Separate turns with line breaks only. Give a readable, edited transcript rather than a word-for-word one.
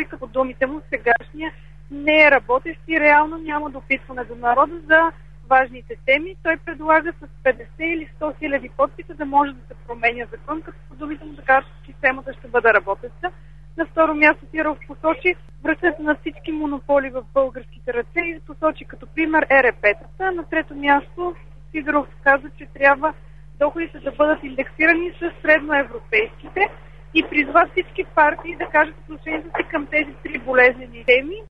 като думите му, сегашния не е работещ и реално няма допитване до народа за важните теми. Той предлага с 50 или 100 хиляди подписа да може да се променя закон, като по думите му така, че системата ще бъде работеща. На второ място Сидеров посочи връщането на всички монополи в българските ръце и посочи като пример ЕРП-тата. На трето място Сидеров каза, че трябва доходите да бъдат индексирани с средноевропейските и призва всички партии да кажат отношението си към тези три болезнени теми.